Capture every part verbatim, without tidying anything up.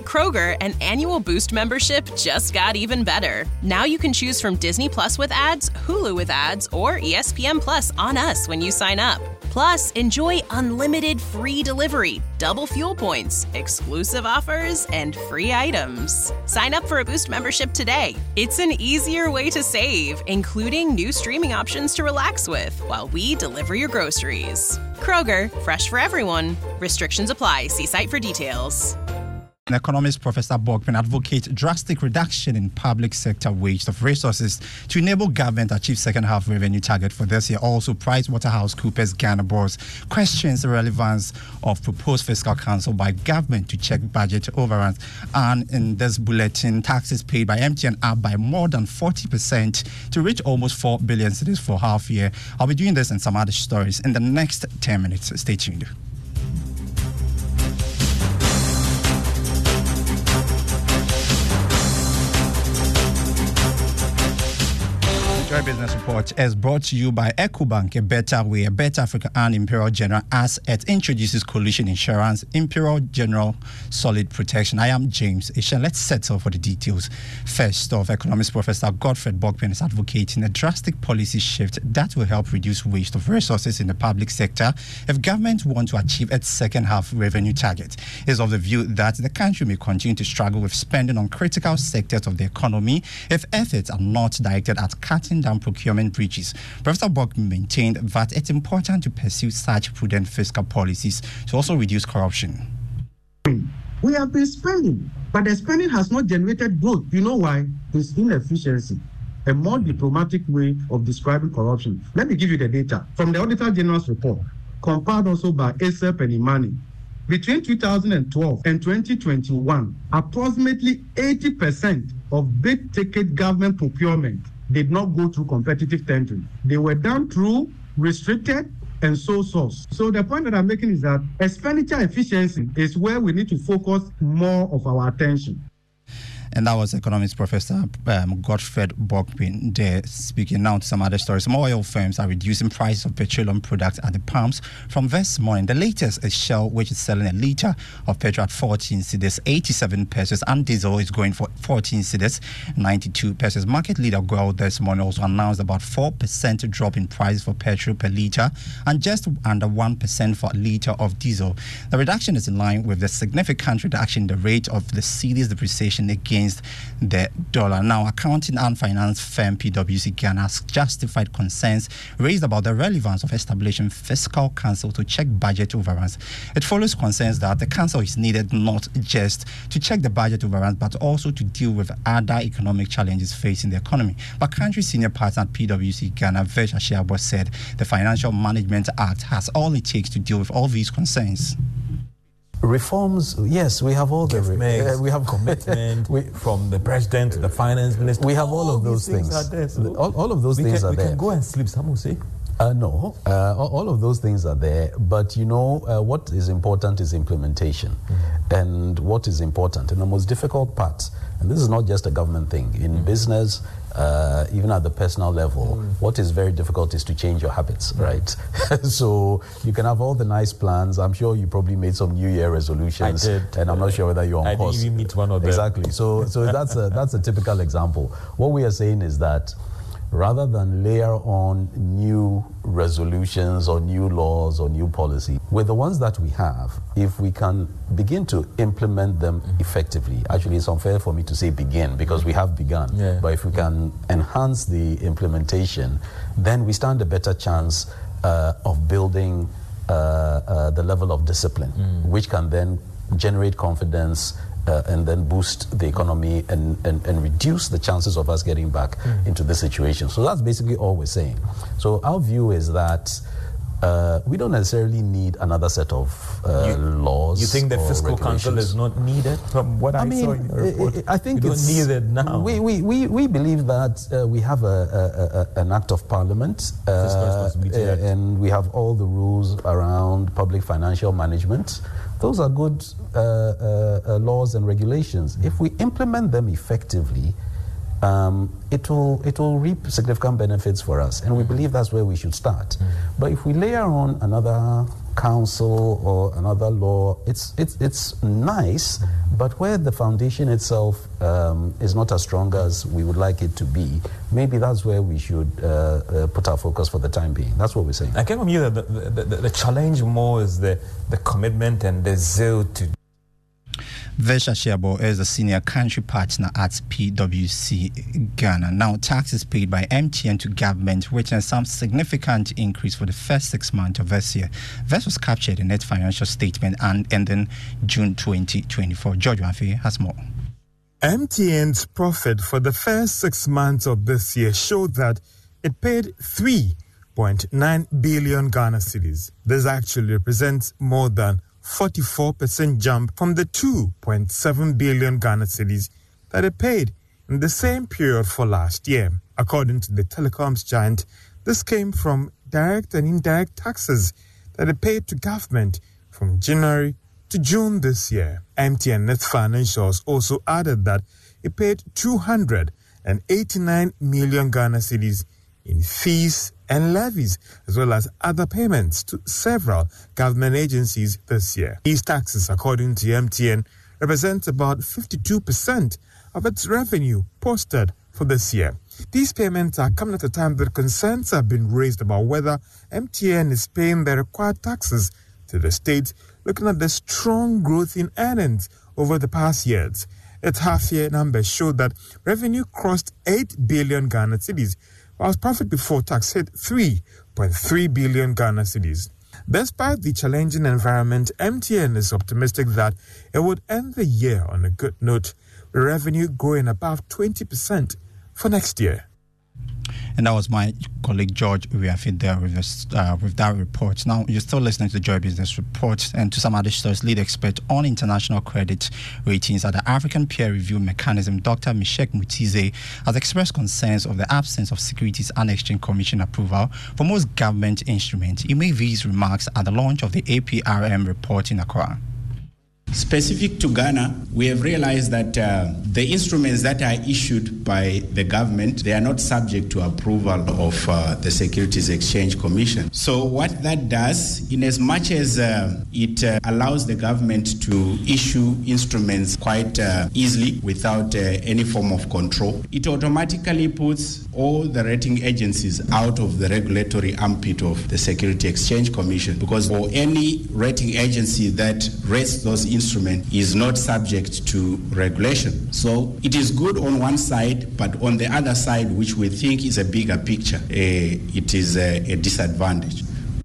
Kroger, an annual Boost membership just got even better. Now you can choose from Disney Plus with ads, Hulu with ads, or E S P N Plus on us when you sign up. Plus, enjoy unlimited free delivery, double fuel points, exclusive offers, and free items. Sign up for a Boost membership today. It's an easier way to save, including new streaming options to relax with while we deliver your groceries. Kroger, fresh for everyone. Restrictions apply. See site for details. Economist Professor Bogpin advocates drastic reduction in public sector waste of resources to enable government to achieve second half revenue target for this year. Also, PricewaterhouseCoopers Ghana boss questions the relevance of proposed fiscal council by government to check budget overruns. And in this bulletin, taxes paid by M T N are up by more than forty percent to reach almost four billion cedis for half year. I'll be doing this and some other stories in the next ten minutes. Stay tuned. Joy Business Report is brought to you by EcoBank, a better way, a better Africa, and Imperial General as it introduces collision insurance, Imperial General Solid Protection. I am James Ishan. Let's settle for the details. First off, Economist Professor Godfred Bogpin is advocating a drastic policy shift that will help reduce waste of resources in the public sector if government want to achieve its second half revenue target. He is of the view that the country may continue to struggle with spending on critical sectors of the economy if efforts are not directed at cutting down procurement breaches. Professor Bogpin maintained that it's important to pursue such prudent fiscal policies to also reduce corruption. We have been spending, but the spending has not generated growth. You know why? It's inefficiency. A more diplomatic way of describing corruption. Let me give you the data from the Auditor General's report, compiled also by A S E P and Imani. Between two thousand twelve and twenty twenty-one, approximately eighty percent of big-ticket government procurement did not go through competitive tendering. They were done through restricted and sole source. So the point that I'm making is that expenditure efficiency is where we need to focus more of our attention. And that was Economics Professor um, Godfred Bogpin there speaking. Now to some other stories. Some oil firms are reducing prices of petroleum products at the pumps from this morning. The latest is Shell, which is selling a litre of petrol at fourteen cedis, eighty-seven pesos, and diesel is going for fourteen cedis, ninety-two pesos. Market leader Gold this morning also announced about four percent drop in price for petrol per litre and just under one percent for a litre of diesel. The reduction is in line with the significant reduction in the rate of the cedi's depreciation against the dollar. Now, accounting and finance firm P W C Ghana has justified concerns raised about the relevance of establishing fiscal council to check budget overruns. It follows concerns that the council is needed not just to check the budget overruns, but also to deal with other economic challenges facing the economy. But country senior partner at P W C Ghana, Vesh Ashiabo, said the Financial Management Act has all it takes to deal with all these concerns. Reforms, yes, we have all the re- uh, we have commitment we, from the president to the finance minister. We have all, all of those things. things. Are there, so all, all of those things can, are we there. We can go and sleep. Some will say. Uh, no, uh, all of those things are there. But you know, uh, what is important is implementation, mm-hmm. and what is important, and the most difficult part. And this is not just a government thing. In mm-hmm. business, uh, even at the personal level, mm-hmm. what is very difficult is to change your habits, mm-hmm. right? So you can have all the nice plans. I'm sure you probably made some New Year resolutions, I did. and I'm not sure whether you're on I course. I didn't even meet one of them. Exactly. So, so that's a that's a typical example. What we are saying is that, rather than layer on new resolutions or new laws or new policy, with the ones that we have, if we can begin to implement them mm-hmm. effectively, actually it's unfair for me to say begin because we have begun, yeah. but if we can enhance the implementation, then we stand a better chance uh, of building uh, uh, the level of discipline, mm. which can then generate confidence, Uh, and then boost the economy and, and, and reduce the chances of us getting back mm. into this situation. So that's basically all we're saying. So our view is that uh, we don't necessarily need another set of uh, you, laws. You think the or fiscal council is not needed? From what I, I mean, saw in your report, I, I think you it's don't need it now. We, we, we, we believe that uh, we have a, a, a, an act of parliament, uh, and we have all the rules around public financial management. Those are good uh, uh, uh, laws and regulations. Mm. If we implement them effectively, um, it will it will reap significant benefits for us, and we believe that's where we should start. Mm. But if we layer on another council or another law, it's it's it's nice, but where the foundation itself um, is not as strong as we would like it to be, maybe that's where we should uh, uh, put our focus for the time being. That's what we're saying. I get from you that the, the, the, the challenge more is the, the commitment and the zeal to. Vesha Shebo is a senior country partner at P W C Ghana. Now, taxes paid by M T N to government witnessed some significant increase for the first six months of this year. This was captured in its financial statement and ending June twenty twenty-four. George Wanfe has more. M T N's profit for the first six months of this year showed that it paid three point nine billion Ghana cedis. This actually represents more than forty-four percent jump from the two point seven billion Ghana cedis that it paid in the same period for last year. According to the telecoms giant, this came from direct and indirect taxes that it paid to government from January to June this year. M T N Net Financials also added that it paid two hundred eighty-nine million Ghana cedis in fees and levies, as well as other payments to several government agencies this year. These taxes, according to M T N, represent about fifty-two percent of its revenue posted for this year. These payments are coming at a time that concerns have been raised about whether M T N is paying the required taxes to the state, looking at the strong growth in earnings over the past years. Its half-year numbers show that revenue crossed eight billion Ghana cedis, whilst profit before tax hit three point three billion Ghana cedis. Despite the challenging environment, M T N is optimistic that it would end the year on a good note, with revenue growing above twenty percent for next year. And that was my colleague George Uyafi there with, us, uh, with that report. Now, you're still listening to the Joy Business Report and to some other stories. Lead expert on international credit ratings at the African Peer Review Mechanism, Doctor Meshek Mutize, has expressed concerns of the absence of Securities and Exchange Commission approval for most government instruments. He made these remarks at the launch of the A P R M report in Accra. Specific to Ghana, we have realized that uh, the instruments that are issued by the government, they are not subject to approval of uh, the Securities Exchange Commission. So what that does, in as much as uh, it uh, allows the government to issue instruments quite uh, easily without uh, any form of control, it automatically puts all the rating agencies out of the regulatory armpit of the Securities Exchange Commission, because for any rating agency that rates those instruments is not subject to regulation. So it is good on one side, but on the other side, which we think is a bigger picture, uh, it is a, a disadvantage.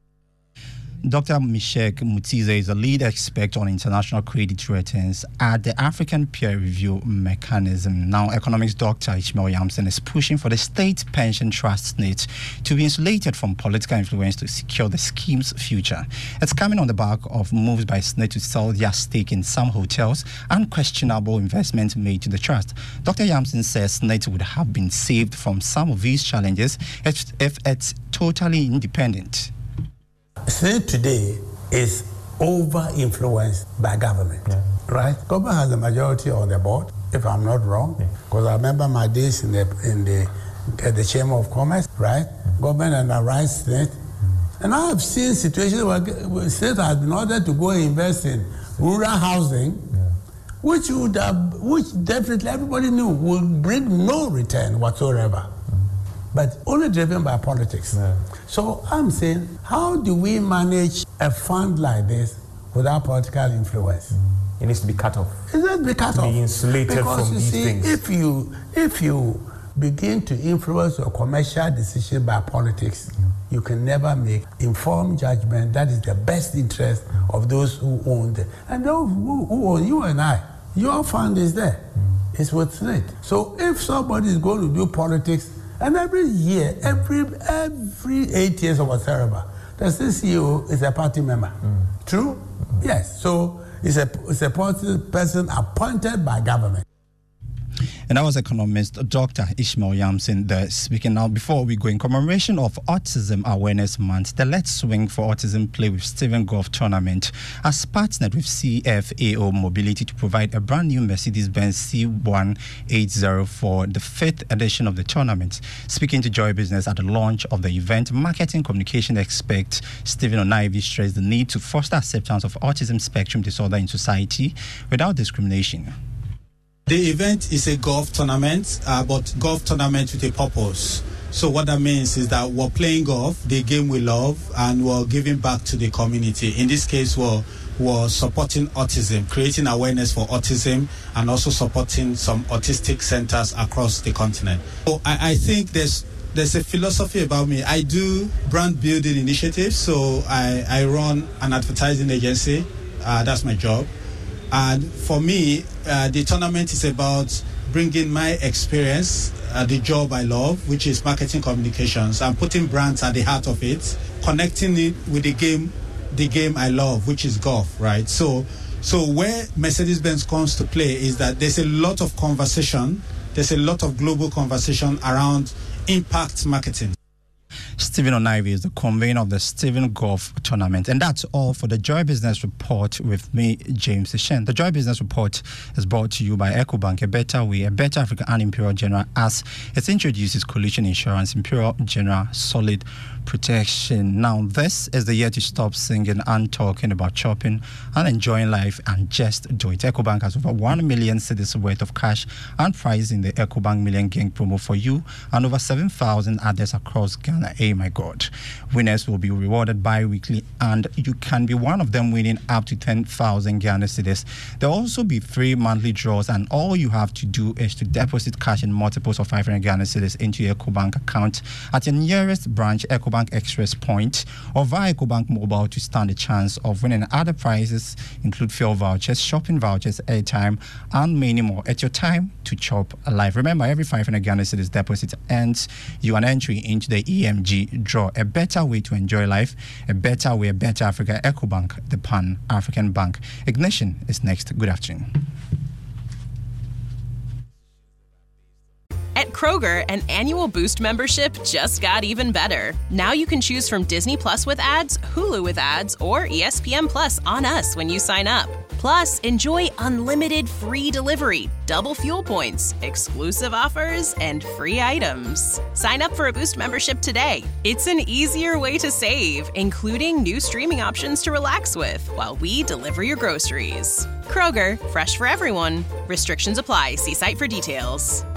Doctor Meshek Mutize is a lead expert on international credit ratings at the African Peer Review Mechanism. Now, economics doctor Ishmael Yamson is pushing for the State Pension Trust S N I T to be insulated from political influence to secure the scheme's future. It's coming on the back of moves by S N I T to sell their stake in some hotels and questionable investments made to the trust. Doctor Yamson says S N I T would have been saved from some of these challenges if, if it's totally independent. S N I T today is over-influenced by government, yeah. right? Government has the majority on the board, if I'm not wrong, because yeah. I remember my days in the in the at the Chamber of Commerce, right? Mm. Government and the right S N I T. Mm. And I have seen situations where state has been ordered to go invest in rural housing, yeah. which would have, which definitely everybody knew would bring no return whatsoever. But only driven by politics. Yeah. So I'm saying, how do we manage a fund like this without political influence? Mm. It needs to be cut off. It needs to be cut off. Be insulated because from you these see, things. If you, if you begin to influence your commercial decision by politics, mm. you can never make informed judgment that is the best interest mm. of those who own it. And those who, who own you and I, your fund is there. Mm. It's with S N I T. So if somebody is going to do politics, and every year, every every eight years or whatever, the C E O is a party member. Mm. True? Mm. Yes. So it's a it's a person appointed by government. And that was economist Doctor Ishmael Yamson there speaking. Now, before we go, in commemoration of Autism Awareness Month, the Let's Swing for Autism Play with Stephen Golf Tournament has partnered with C F A O Mobility to provide a brand new Mercedes-Benz C one eight zero for the fifth edition of the tournament. Speaking to Joy Business at the launch of the event, marketing communication expert Stephen Onaivi stressed the need to foster acceptance of autism spectrum disorder in society without discrimination. The event is a golf tournament, uh, but golf tournament with a purpose. So what that means is that we're playing golf, the game we love, and we're giving back to the community. In this case, we're, we're supporting autism, creating awareness for autism, and also supporting some autistic centers across the continent. So I, I think there's there's a philosophy about me. I do brand building initiatives, so I, I run an advertising agency. Uh, that's my job. And for me, uh, the tournament is about bringing my experience, uh, the job I love, which is marketing communications, and putting brands at the heart of it, connecting it with the game, the game I love, which is golf, right? So, so where Mercedes-Benz comes to play is that there's a lot of conversation, there's a lot of global conversation around impact marketing. Stephen Onaivi is the convener of the Stephen Golf Tournament. And that's all for the Joy Business Report with me, James Shen. The Joy Business Report is brought to you by EcoBank, a better way, a better Africa, and Imperial General, as it introduces collision insurance, Imperial General Solid Protection. Now, this is the year to stop singing and talking about shopping and enjoying life and just do it. EcoBank has over one million cedis worth of cash and prize in the EcoBank Million Gang promo for you and over seven thousand others across Ghana. Hey, my God. Winners will be rewarded bi-weekly, and you can be one of them, winning up to ten thousand Ghana cedis. There will also be free monthly draws, and all you have to do is to deposit cash in multiples of five hundred Ghana cedis into your EcoBank account at your nearest branch EcoBank Express Point or via EcoBank Mobile to stand a chance of winning. Other prizes include fuel vouchers, shopping vouchers, airtime, and many more. It's your time to chop alive. Remember, every five hundred Ghana cedis deposit earns you an entry into the E M G draw. A better way to enjoy life, a better way, a better Africa. EcoBank, the Pan-African Bank. Ignition is next. Good afternoon. At Kroger, an annual Boost membership just got even better. Now you can choose from Disney Plus with ads, Hulu with ads, or E S P N Plus on us when you sign up. Plus, enjoy unlimited free delivery, double fuel points, exclusive offers, and free items. Sign up for a Boost membership today. It's an easier way to save, including new streaming options to relax with while we deliver your groceries. Kroger, fresh for everyone. Restrictions apply. See site for details.